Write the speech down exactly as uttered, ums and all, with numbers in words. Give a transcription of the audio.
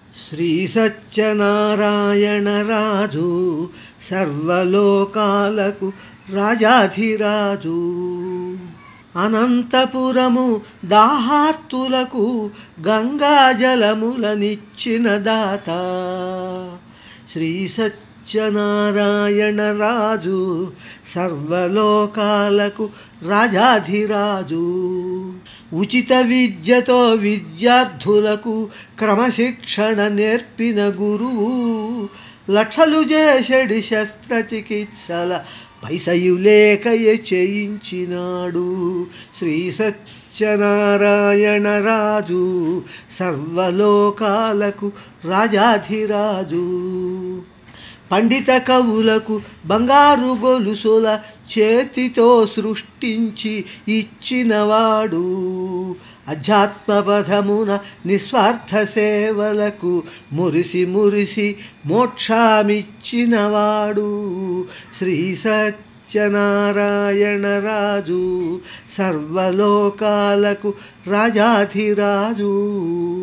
శ్రీ సత్యనారాయణ రాజు సర్వలోకాలకు రాజాధిరాజు. అనంతపురము దాహార్తులకు గంగాజలములనిచ్చిన దాత. శ్రీ సత్యనారాయణ రాజు సర్వలోకాలకు రాజాధిరాజు. ఉచిత విద్యతో విద్యార్థులకు క్రమశిక్షణ నేర్పిన గురువు. లక్షలు చేసడి శస్త్రచికిత్సల పైసయు లేకయే చేయించినాడు. శ్రీ సత్యనారాయణ రాజు సర్వలోకాలకు రాజాధిరాజు. పండిత కవులకు బంగారు గొలుసుల చేతితో సృష్టించి ఇచ్చినవాడు. అధ్యాత్మపథమున నిస్వార్థ సేవలకు మురిసి మురిసి మోక్షమిచ్చినవాడు. శ్రీ సత్యనారాయణ రాజు సర్వలోకాలకు రాజాధిరాజు.